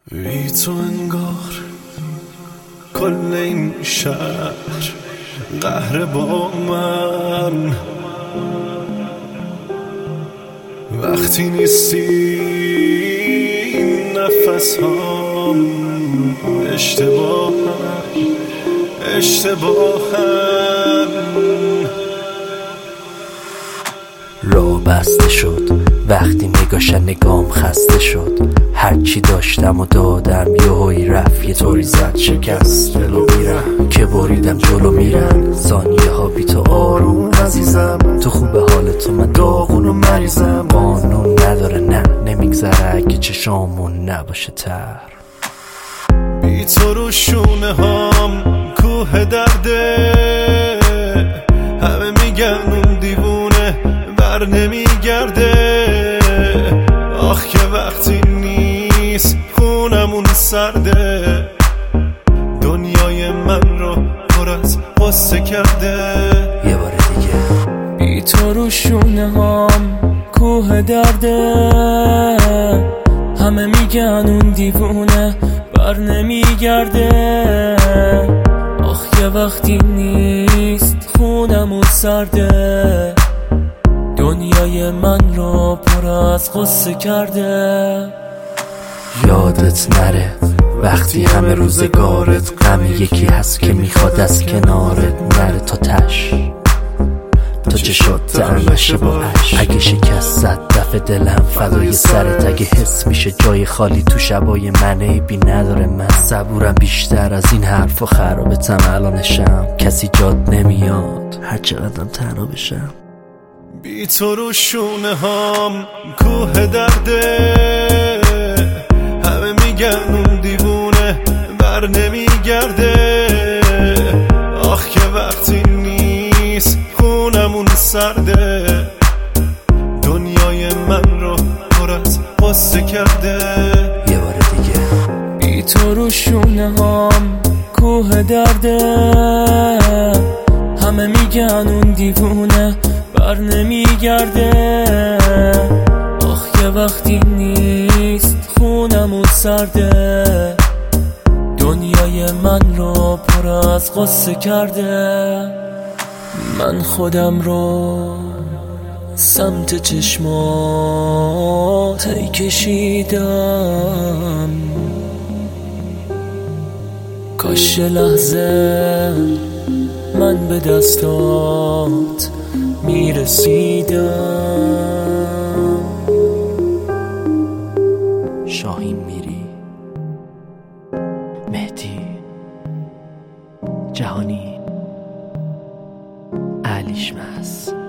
بی تو انگار کل این شهر قهر با من، وقتی نیستی نفس هم اشتباهم. راه بسته شد وقتی نگاشن نگام خسته شد، هرچی داشتم و دادم یهویی رفت، یه طوری زد شکست دلو میرم که بریدم جلو میرم. ثانیه ها بی تو آروم عزیزم، تو خوب حالتو من داغون و مریضم. قانون نداره نه نمیگذره اگه چشامون نباشه تر. بی تو رو شونه هام کوه درده، همه میگن اون دیوونه بر نمیگرده. آخ که وقتی نیست خونمون سرده، دنیای من رو پر از غصه کرده. یه بار دیگه بی تو رو شونه هام کوه درده، همه میگن اون دیوونه بر نمیگرده. آخ که وقتی نیست خونمون سرده، دنیای من رو پر از غصه کرده. یادت نره وقتی همه روزگارت غم یکی هست که میخواد از کنارت نره تا تش، تا چشات ترمشه با عشق. اگه شکست زد دفع دلم فدای سرت، اگه حس میشه جای خالی تو شبای من عیبی نداره. من صبورم بیشتر از این حرف و خرابتم الانشم، کسی جاد نمیاد هر چقدرم تنها بشم. بی تو رو شونه هام کوه درده، همه میگن اون دیوونه بر نمیگرده. آخ که وقتی نیست خونمون سرده، دنیای من رو پر از غصه کرده. یه بار دیگه بی تو رو شونه هام کوه درده، همه میگن اون دیوونه بر نمیگرده. آخ که وقتی نیست خونمون سرده، دنیای من رو پر از غصه کرده. من خودم رو سمت چشمات هی کشیدم، کاش لحظه من به دستات میرسیدم. شاهین میری، مهدی جهانی، علیش مس.